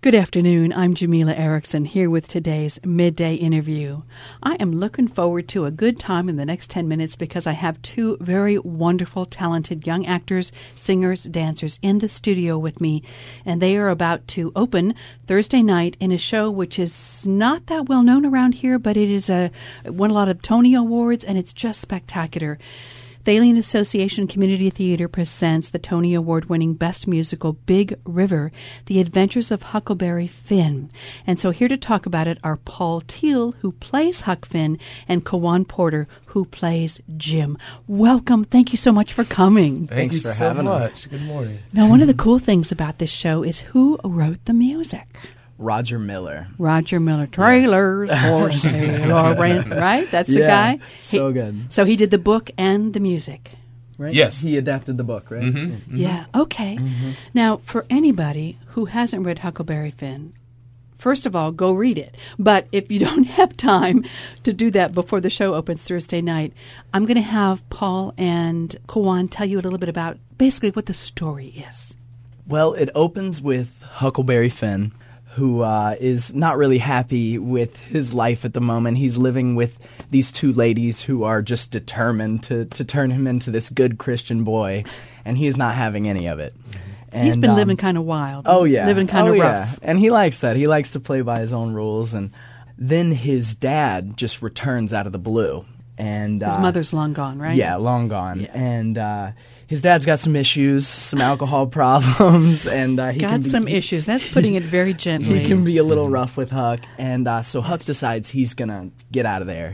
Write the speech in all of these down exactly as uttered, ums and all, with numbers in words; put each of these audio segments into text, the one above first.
Good afternoon. I'm Jamila Erickson here with today's Midday Interview. I am looking forward to a good time in the next ten minutes because I have two very wonderful, talented young actors, singers, dancers in the studio with me, and they are about to open Thursday night in a show which is not that well known around here, but it is a won a lot of Tony Awards, and it's just spectacular. Thalian Association Community Theater presents the Tony Award-winning Best Musical Big River, The Adventures of Huckleberry Finn. And so here to talk about it are Paul Teal, who plays Huck Finn, and Kawan Porter, who plays Jim. Welcome. Thank you so much for coming. Thanks Thank you for so having much. us. Good morning. Now, one of the cool things about this show is who wrote the music. Roger Miller. Roger Miller. Trailers for sale, right? That's the Yeah, guy. so He- good. So he did the book and the music. Right? Yes. He adapted the book, right? Mm-hmm. Yeah. Yeah, okay. Now, for anybody who hasn't read Huckleberry Finn, first of all, go read it. But if you don't have time to do that before the show opens Thursday night, I'm going to have Paul and Kawan tell you a little bit about basically what the story is. Well, it opens with Huckleberry Finn, who uh, is not really happy with his life at the moment. He's living with these two ladies who are just determined to, to turn him into this good Christian boy, and he is not having any of it. And, He's been um, living kind of wild. Oh, yeah. Living kind oh, of yeah. rough. And he likes that. He likes to play by his own rules. And then his dad just returns out of the blue. And His uh, mother's long gone, right? Yeah, long gone. Yeah. And uh, his dad's got some issues, some alcohol problems, and uh, he Got can be, some issues. That's putting it very gently. He can be a little rough with Huck, and uh, so Huck decides he's gonna get out of there.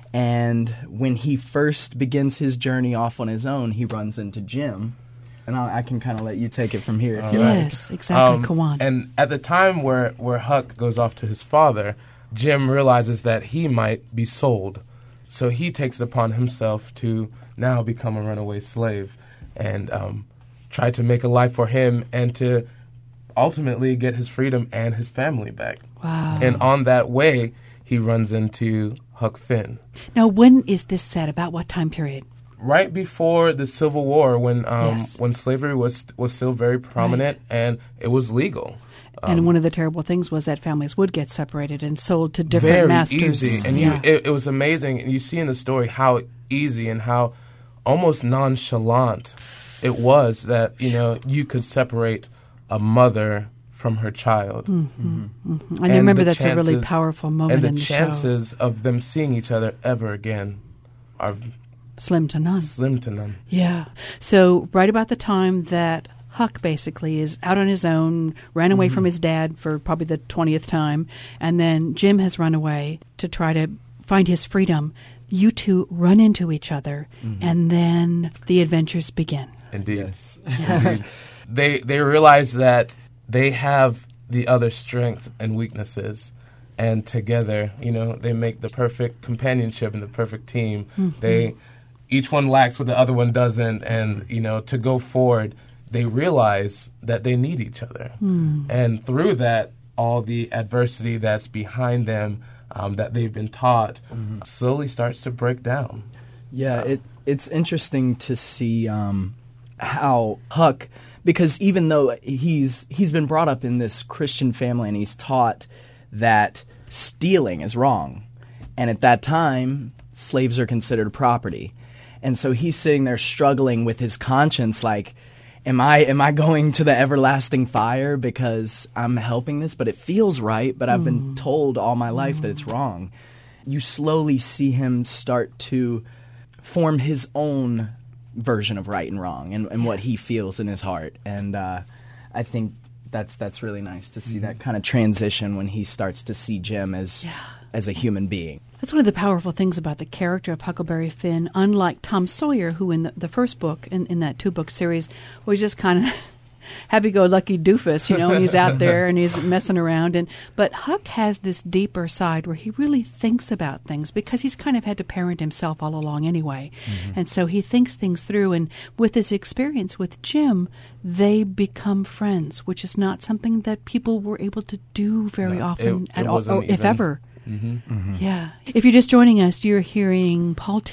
And when he first begins his journey off on his own, he runs into Jim. And I, I can kind of let you take it from here if you like. Yes, exactly. Um, Kawan. And at the time where, where Huck goes off to his father, Jim realizes that he might be sold. So he takes it upon himself to now become a runaway slave and um, try to make a life for him and to ultimately get his freedom and his family back. Wow. And on that way, he runs into Huck Finn. Now, when is this set? About what time period? Right before the Civil War, when um, Yes. when slavery was was still very prominent and it was legal. And one of the terrible things was that families would get separated and sold to different Very masters. easy, and yeah. you, it, it was amazing. And you see in the story how easy and how almost nonchalant it was that you know you could separate a mother from her child. Mm-hmm. Mm-hmm. And, you remember the that's a really chances- powerful moment and the in the show. chances of them seeing each other ever again are Slim to none. slim to none. Yeah. So right about the time that Huck basically is out on his own, ran away Mm-hmm. from his dad for probably the twentieth time, and then Jim has run away to try to find his freedom. You two run into each other, Mm-hmm. and then the adventures begin. Indeed. Yes. Indeed. They they realize that they have the other's strength and weaknesses, and together, you know, they make the perfect companionship and the perfect team. Mm-hmm. They each one lacks what the other one doesn't, and you know, to go forward, they realize that they need each other, Mm. and through that, all the adversity that's behind them, um, that they've been taught, slowly starts to break down. Yeah, it it's interesting to see um, how Huck, because even though he's he's been brought up in this Christian family and he's taught that stealing is wrong, and at that time slaves are considered property, and so he's sitting there struggling with his conscience, like, am I am I going to the everlasting fire because I'm helping this? But it feels right, but I've been told all my life that it's wrong. You slowly see him start to form his own version of right and wrong and, and what he feels in his heart. And uh, I think that's that's really nice to see that kind of transition when he starts to see Jim as as a human being. That's one of the powerful things about the character of Huckleberry Finn, unlike Tom Sawyer, who in the, the first book, in, in that two-book series, was just kind of happy-go-lucky doofus, you know, and he's out there and he's messing around. And But Huck has this deeper side where he really thinks about things because he's kind of had to parent himself all along anyway. Mm-hmm. And so he thinks things through. And with his experience with Jim, they become friends, which is not something that people were able to do very No, often it- at it all, wasn't or if even- ever. Mm-hmm. Yeah. If you're just joining us, you're hearing Paul Teal,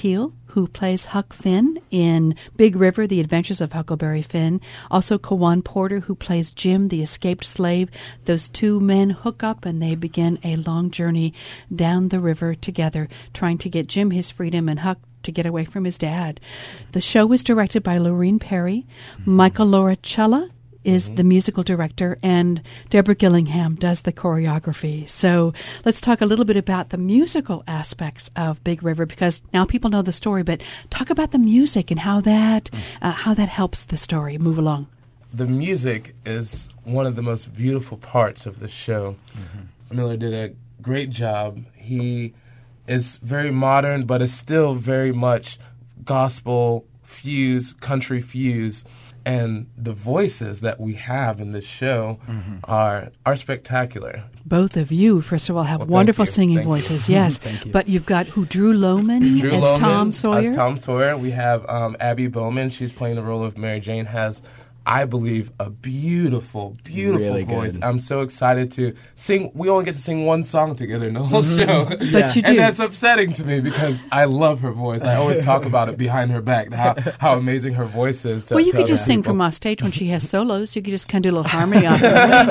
who plays Huck Finn in Big River, The Adventures of Huckleberry Finn. Also Kawan Porter, who plays Jim, the escaped slave. Those two men hook up and they begin a long journey down the river together, trying to get Jim his freedom and Huck to get away from his dad. The show was directed by Lorene Perry. Michael Loracella is mm-hmm. the musical director, and Deborah Gillingham does the choreography. So let's talk a little bit about the musical aspects of Big River, because now people know the story, but talk about the music and how that uh, how that helps the story move along. The music is one of the most beautiful parts of the show. Mm-hmm. Miller did a great job. He is very modern, but is still very much gospel fuse, country fuse. And the voices that we have in this show mm-hmm. are are spectacular. Both of you, first of all, have well, wonderful you. singing thank voices. You. Yes, thank you. But you've got who? Drew Loman Drew as Loman, Tom Sawyer. As Tom Sawyer, we have um, Abby Bowman. She's playing the role of Mary Jane. Has, I believe, a beautiful, beautiful really voice. good. I'm so excited to sing. We only get to sing one song together in the whole show. But yeah. you do. And that's upsetting to me because I love her voice. I always talk about it behind her back, how, how amazing her voice is. To, well, you to could just sing people. from off stage when she has solos. You could just kind of do a little harmony off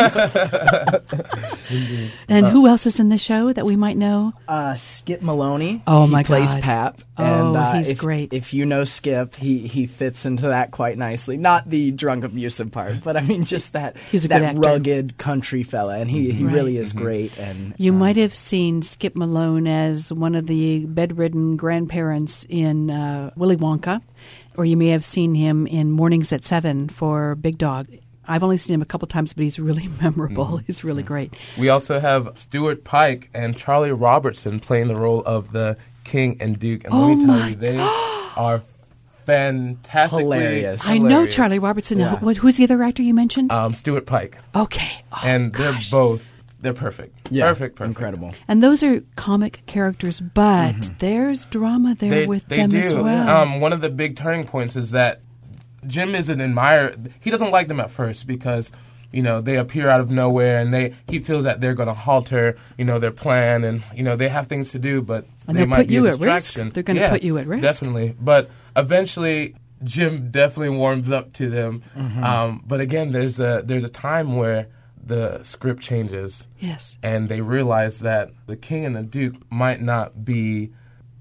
the wings. And uh, who else is in the show that we might know? Uh, Skip Maloney. Oh, he my plays God. Pap. Oh, and, uh, he's if, great. If you know Skip, he, he fits into that quite nicely. Not the drunk, abusive part, but I mean just that He's a that good actor. rugged country fella, and he, he right. really is Mm-hmm. great. And you um, might have seen Skip Malone as one of the bedridden grandparents in uh, Willy Wonka, or you may have seen him in Mornings at Seven for Big Dog. I've only seen him a couple times, but he's really memorable. Mm-hmm. He's really great. We also have Stuart Pike and Charlie Robertson playing the role of the King and Duke. And oh let me tell my you, they God. are fantastically hilarious. I know Charlie Robertson. Yeah. Who, who's the other actor you mentioned? Um, Stuart Pike. Okay. Oh, and gosh. they're both, they're perfect. Yeah, perfect, perfect. incredible. And those are comic characters, but mm-hmm. there's drama there they, with they them do. as well. Um, one of the big turning points is that Jim is an admirer. He doesn't like them at first because, you know, they appear out of nowhere, and they he feels that they're going to halter, you know, their plan, and, you know, they have things to do, but and they they'll might put be you a at distraction. risk. They're going to yeah, put you at risk. Definitely. But eventually, Jim definitely warms up to them. Mm-hmm. Um, but again, there's a there's a time where the script changes. Yes. And they realize that the King and the Duke might not be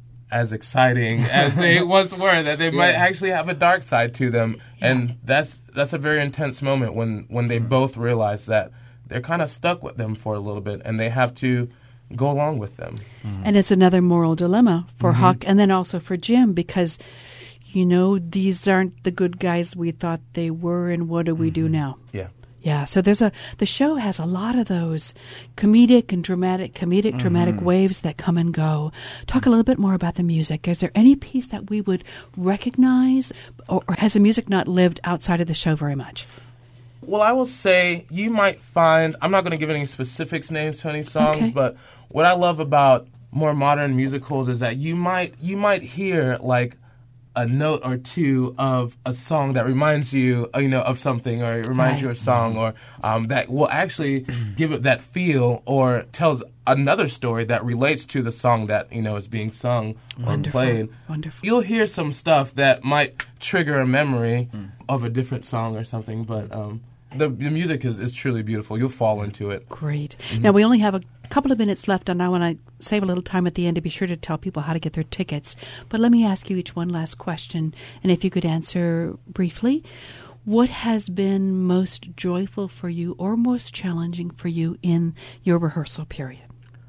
as exciting as they once were, that they yeah. might actually have a dark side to them. Yeah. And that's that's a very intense moment when, when they both realize that they're kind of stuck with them for a little bit and they have to go along with them. Mm-hmm. And it's another moral dilemma for mm-hmm. Huck and then also for Jim, because, you know, these aren't the good guys we thought they were, and what do we mm-hmm. do now? Yeah. Yeah, so there's a the show has a lot of those comedic and dramatic, comedic, mm-hmm. dramatic waves that come and go. Talk a little bit more about the music. Is there any piece that we would recognize, or, or has the music not lived outside of the show very much? Well, I will say you might find, I'm not going to give any specifics names to any songs, okay. but what I love about more modern musicals is that you might you might hear like a note or two of a song that reminds you, you know, of something, or it reminds right. you of a song, or um, that will actually give it that feel, or tells another story that relates to the song that, you know, is being sung Wonderful. or played. Wonderful. You'll hear some stuff that might trigger a memory mm. of a different song or something, but um, the, the music is, is truly beautiful. You'll fall into it. Great. Mm-hmm. Now, we only have a couple of minutes left, and I want to save a little time at the end to be sure to tell people how to get their tickets. But let me ask you each one last question, and if you could answer briefly. What has been most joyful for you or most challenging for you in your rehearsal period?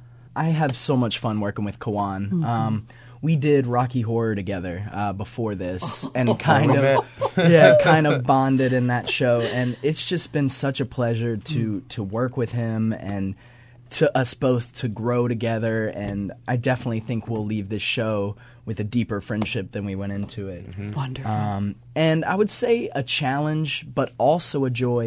I have so much fun working with Kawan. Mm-hmm. Um, we did Rocky Horror together uh, before this, and Oh, kind man. of, yeah, kind of bonded in that show. And it's just been such a pleasure to mm. to work with him and to us both to grow together. And I definitely think we'll leave this show with a deeper friendship than we went into it. Mm-hmm. Wonderful. Um, and I would say a challenge, but also a joy,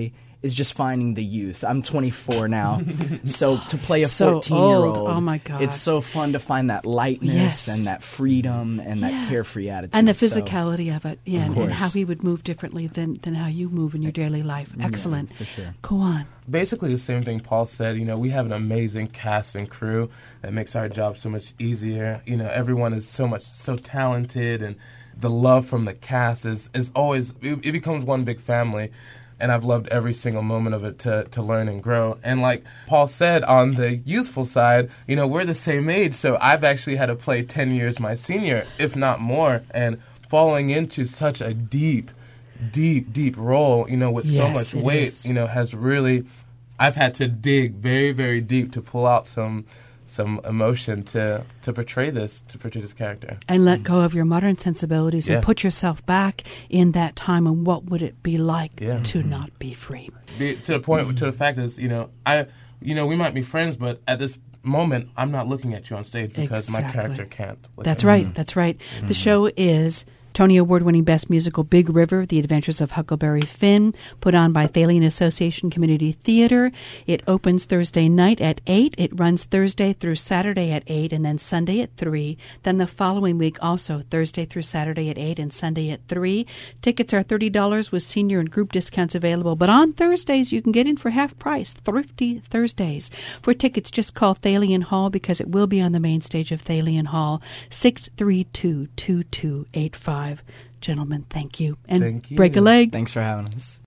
is just finding the youth. I'm twenty-four now, so to play a So fourteen-year-old, old. Oh, my God. it's so fun to find that lightness Yes. and that freedom and Yeah. that carefree attitude. And the So, physicality of it, yeah, and, and how course. he would move differently than, than how you move in your daily life. Excellent. for sure. Go on. Basically the same thing Paul said. You know, we have an amazing cast and crew that makes our job so much easier. You know, everyone is so much so talented, and the love from the cast is, is always, it, it becomes one big family. And I've loved every single moment of it to, to learn and grow. And like Paul said, on the youthful side, you know, we're the same age, so I've actually had to play ten years my senior, if not more, and falling into such a deep, deep, deep role, you know, with so Yes, much it weight, is. you know, has really, I've had to dig very, very deep to pull out some some emotion to, to portray this, to portray this character. And let go of your modern sensibilities Yeah. and put yourself back in that time, and what would it be like Yeah. to not be free? Be, to the point, to the fact is, you know, I, you know, we might be friends, but at this moment, I'm not looking at you on stage because my Exactly. character can't. look That's at right. you. That's right. The show is Tony Award-winning Best Musical Big River, The Adventures of Huckleberry Finn, put on by Thalian Association Community Theater. It opens Thursday night at eight. It runs Thursday through Saturday at eight, and then Sunday at three. Then the following week also, Thursday through Saturday at eight and Sunday at three. Tickets are thirty dollars with senior and group discounts available. But on Thursdays, you can get in for half price, Thrifty Thursdays. For tickets, just call Thalian Hall because it will be on the main stage of Thalian Hall, six three two, two two eight five. Gentlemen, thank you. And Thank you. break a leg. Thanks for having us.